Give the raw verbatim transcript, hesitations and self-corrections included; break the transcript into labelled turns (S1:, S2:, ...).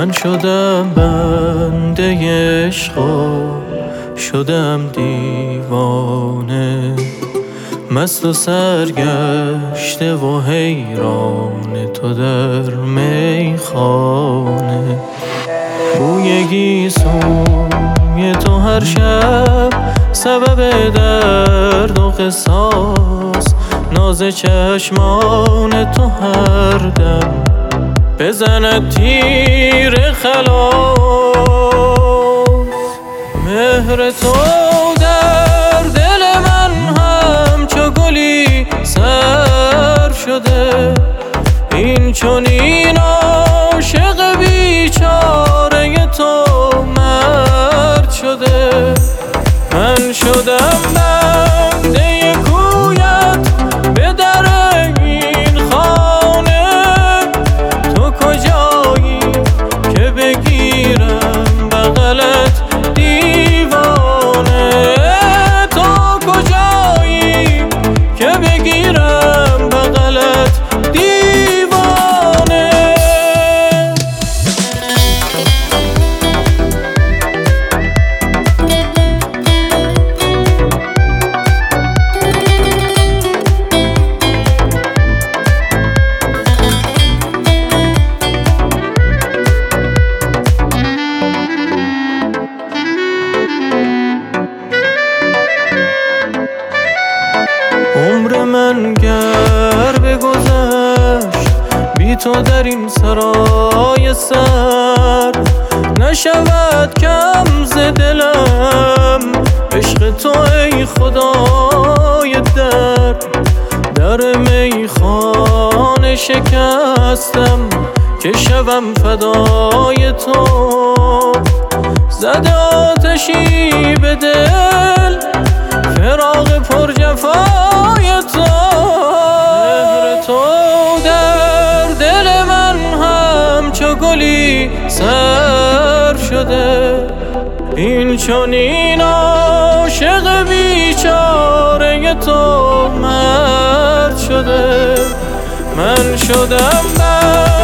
S1: من شدم بنده عشقا، شدم دیوانه، مست و سرگشته و حیران تو در میخانه. بوی گیسوی تو هر شب سبب درد و قصاص، ناز چشمان تو هر دم بزند تیر خلاص. مهر تو در دل من همچو گلی سر شده، این چنین عاشق بیچاره تو مرد شده. من شدم بنده کویت به در این خانه، تو کجایی که بگیرم بغلت دیوانه، تو کجایی که بگیرم بغلت دیوانه. عمر من گر بگذشت بی تو در این سرای سر، نشود کم ز دلم عشق تو ای خدای در. در میخانه شکستم که شوم فدای تو، زده آتشی به دل فراق پر جفای تو. مهر تو در دل من همچو گلی سر شده، این چنین عاشق بیچاره تو مرد شده. من شدم